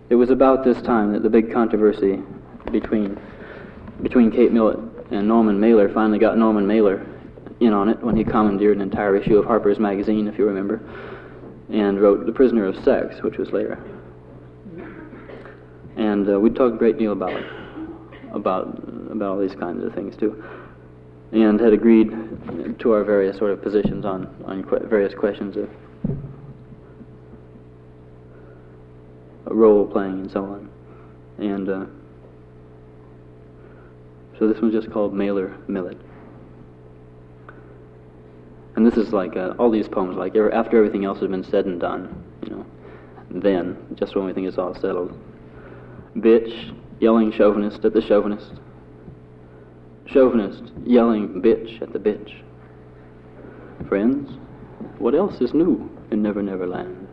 It was about this time that the big controversy between Kate Millett and Norman Mailer finally got Norman Mailer in on it when he commandeered an entire issue of Harper's Magazine, if you remember, and wrote The Prisoner of Sex, which was later. And we talked a great deal about all these kinds of things too, and had agreed to our various sort of positions on various questions of role playing and so on. And so this one's just called Mailer Millett. And this is like all these poems, like after everything else has been said and done, you know, then, just when we think it's all settled. Bitch, yelling chauvinist at the chauvinist. Chauvinist, yelling bitch at the bitch. Friends, what else is new in Never Never Land?